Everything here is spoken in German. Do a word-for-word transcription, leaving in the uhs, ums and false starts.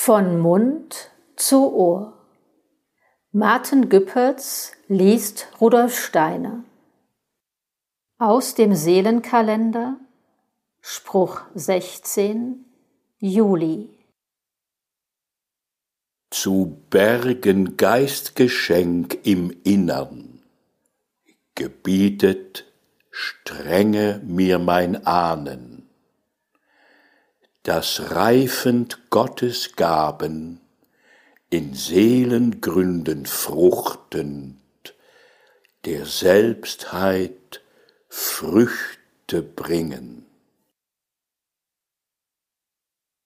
Von Mund zu Ohr. Martin Güppertz liest Rudolf Steiner. Aus dem Seelenkalender, Spruch sechzehn, Juli. Zu bergen Geistgeschenk im Innern, gebietet strenge mir mein Ahnen, dass reifend Gottes Gaben in Seelengründen fruchtend der Selbstheit Früchte bringen.